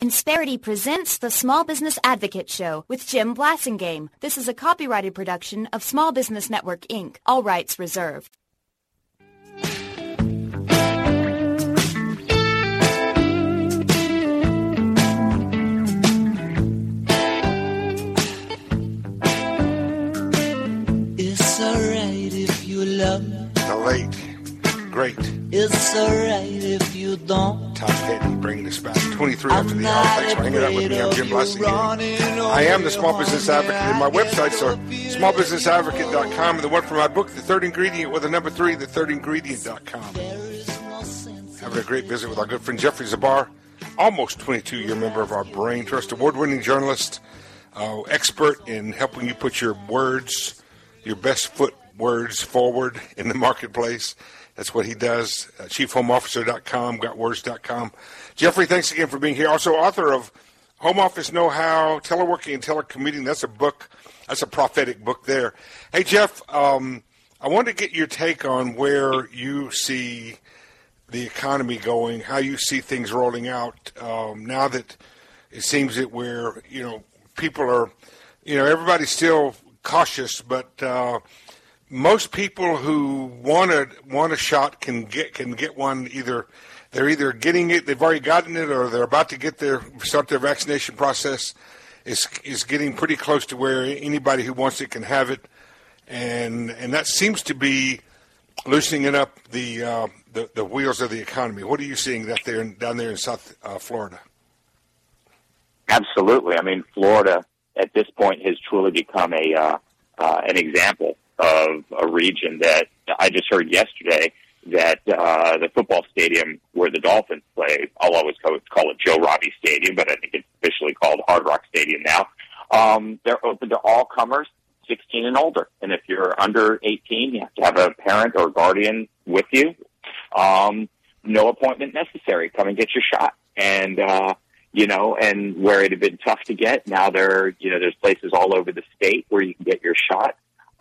Insperity presents the Small Business Advocate Show with Jim Blasingame. This is a copyrighted production of Small Business Network, Inc., all rights reserved. It's alright if you love me. The late, great It's alright if you don't. Tom Petty bringing us back 23 after the hour. Thanks for hanging out with me. I'm Jim Blasingame. I am the Small Business Advocate, and my websites are smallbusinessadvocate.com and the one for my book, The Third Ingredient, with the number 3, thethirdingredient.com. Having a great visit with our good friend Jeffrey Zabar, almost 22-year member of our Brain Trust, award-winning journalist, expert in helping you put your words, your best foot words forward in the marketplace. That's what he does. ChiefHomeOfficer.com, GotWords.com. Jeffrey, thanks again for being here. Also, author of Home Office Know-How, Teleworking and Telecommuting. That's a book. That's a prophetic book there. Hey, Jeff, I wanted to get your take on where you see the economy going, how you see things rolling out now that it seems that people are, everybody's still cautious, but most people who want a shot can get one. They're either getting it, they've already gotten it, or they're about to start their vaccination process. Is getting pretty close to where anybody who wants it can have it, and that seems to be loosening up the wheels of the economy. What are you seeing down there in South Florida? Absolutely. I mean, Florida at this point has truly become an example of a region that I just heard yesterday that the football stadium where the Dolphins play, I'll always call it Joe Robbie Stadium, but I think it's officially called Hard Rock Stadium now. They're open to all comers, 16 and older. And if you're under 18, you have to have a parent or guardian with you. No appointment necessary. Come and get your shot. And, and where it had been tough to get, now there's places all over the state where you can get your shot.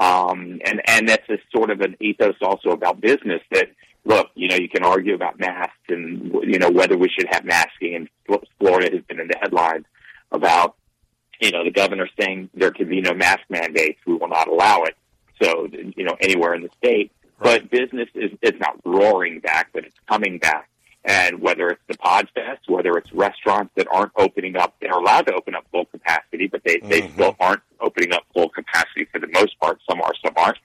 And that's a sort of an ethos also about business that, look, you can argue about masks and, whether we should have masking. And Florida has been in the headlines about, the governor saying there could be no mask mandates. We will not allow it. So, anywhere in the state. Right. But business it's not roaring back, but it's coming back. And whether it's the Podfest, whether it's restaurants that aren't opening up, they're allowed to open up full capacity, but they still aren't opening up full capacity for the most part. Some are, some aren't.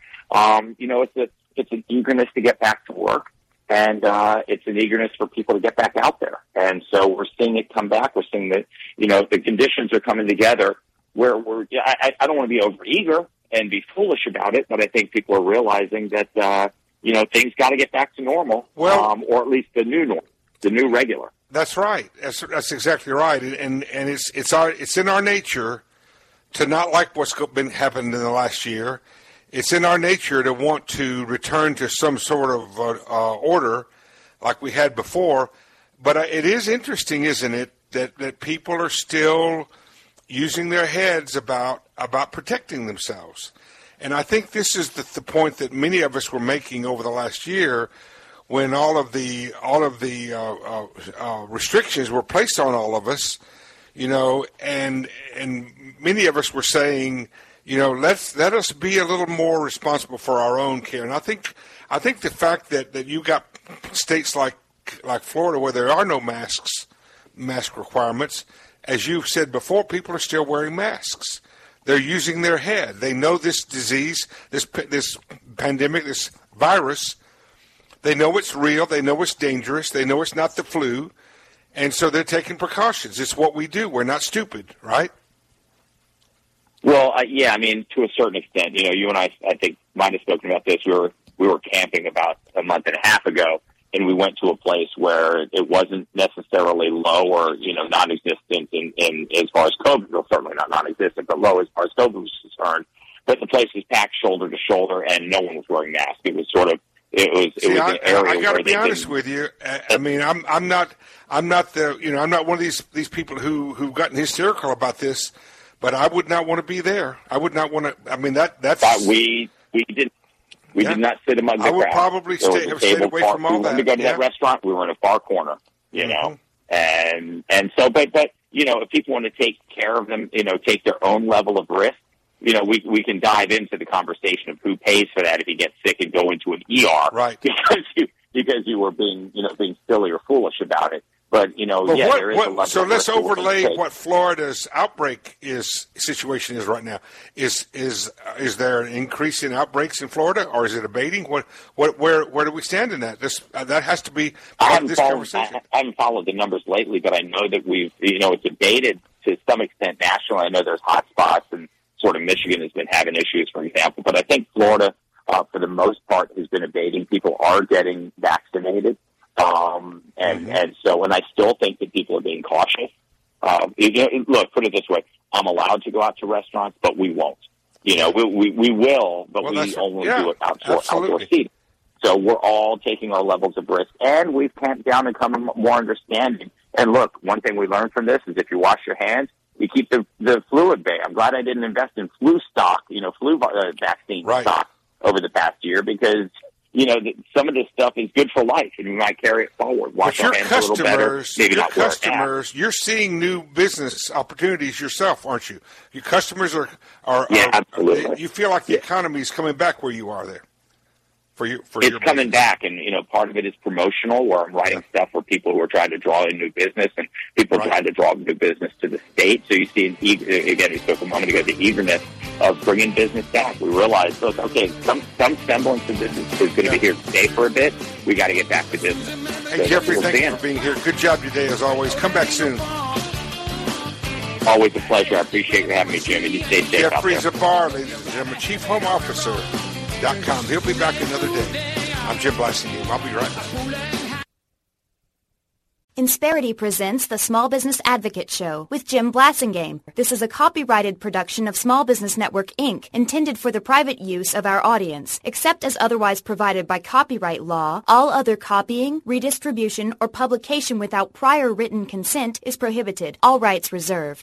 It's an eagerness to get back to work, and it's an eagerness for people to get back out there. And so we're seeing it come back. We're seeing that, the conditions are coming together where I don't want to be overeager and be foolish about it, but I think people are realizing that, things got to get back to normal, or at least the new normal, the new regular. That's right. That's exactly right. And it's in our nature to not like what's been happened in the last year. It's in our nature to want to return to some sort of order like we had before. But it is interesting, isn't it, that people are still using their heads about protecting themselves. And I think this is the point that many of us were making over the last year, when all of the restrictions were placed on all of us, and many of us were saying, let us be a little more responsible for our own care. And I think the fact that you got states like Florida where there are no mask requirements, as you've said before, people are still wearing masks. They're using their head. They know this disease, this pandemic, this virus. They know it's real. They know it's dangerous. They know it's not the flu. And so they're taking precautions. It's what we do. We're not stupid, right? Well, to a certain extent. You and I think, might have spoken about this. We were camping about a month and a half ago, and we went to a place where it wasn't necessarily low or, non-existent in as far as COVID, well, certainly not non-existent, but low as far as COVID was concerned. But the place was packed shoulder to shoulder, and no one was wearing masks. It was sort of, it was an area. I got to be honest with you. I'm not one of these people who've gotten hysterical about this, but I would not want to be there. I would not want to. That's. But we did. We did not sit among the crowd. I would probably stay away from all that. We wanted to go to that restaurant. We were in a far corner, and so, but if people want to take care of them, take their own level of risk, we can dive into the conversation of who pays for that if you get sick and go into an ER, right? Because you were being silly or foolish about it. But there is a level. So let's overlay what Florida's outbreak situation is right now. Is there an increase in outbreaks in Florida, or is it abating? Where do we stand in that? That has to be part of this conversation. I haven't followed the numbers lately, but I know that it's abated to some extent nationally. I know there's hot spots, and sort of Michigan has been having issues, for example. But I think Florida, for the most part, has been abating. People are getting vaccinated. And I still think that people are being cautious. Look, put it this way. I'm allowed to go out to restaurants, but we won't. We will, but we only do it outdoor seating. So we're all taking our levels of risk, and we've clamped down and come more understanding. And look, one thing we learned from this is if you wash your hands, you keep the flu at bay. I'm glad I didn't invest in flu stock, flu vaccine stock over the past year, because some of this stuff is good for life, and we might carry it forward. Wash our hands a little better. Maybe not wear a mask. You're seeing new business opportunities yourself, aren't you? Your customers are absolutely. You feel like the economy is coming back where you are there. It's coming back, and part of it is promotional, where I'm writing stuff for people who are trying to draw in new business, and people trying to draw new business to the state. So you see, again, we spoke a moment ago, the eagerness of bringing business back. We realized, look, okay, some semblance of business is going to be here to stay for a bit. We got to get back to business. Hey, Jeffrey, thank you for being here. Good job today, as always. Come back soon. Always a pleasure. I appreciate you having me, Jim. And you stay safe. Jeffrey Zabar, ladies and gentlemen, Chief Home Officer. He'll be back another day. I'm Jim Blassingame. I'll be right back. Insperity presents the Small Business Advocate Show with Jim Blassingame. This is a copyrighted production of Small Business Network, Inc., intended for the private use of our audience. Except as otherwise provided by copyright law, all other copying, redistribution, or publication without prior written consent is prohibited. All rights reserved.